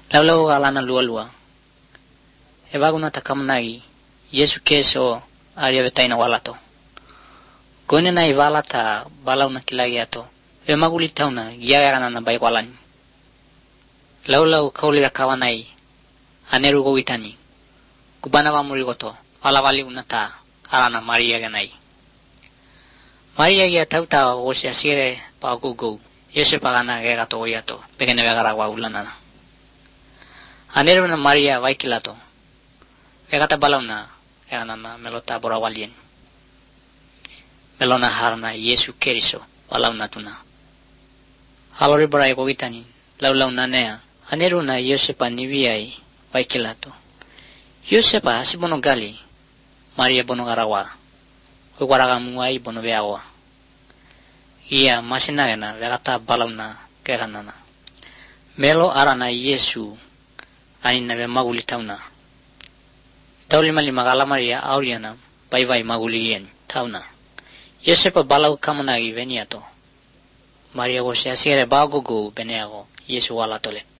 Laulau alana lua. Evaguna takamnagi, Yesu keso aria betaina walato. Gone na ivalata balau na kilagiato. Vemagulitauna giagarana na baigwalani. Laulau kaulira kawanai, aneru gowitani. Kubana vamurigoto, alavali unata, alana Maria ganai. Maria gia tauta wose asire pa gugu, Yesu pagana gegato oyato, pegene vegaragwa ulanana. Aneru na Maria vaikilato. Vegata balauna, eganana melota borawalien. Melona harna Yesu keriso, balauna tuna. Halori borai gowitani, laulau nanea, aneru na Yosepa niviai, vaikilato. Yosepa asi bono gali, Maria bono garawa, uguaragamuai bono veawa. Ia masinagena vegata balauna keganana. Melo arana Yesu, anina ve magulitauna. Taulimalima gala Maria auriana, vai magulien, tauna. Yosepa balau kamunagi veniato. Maria gose asire bagogo beneago, Yesu walatole.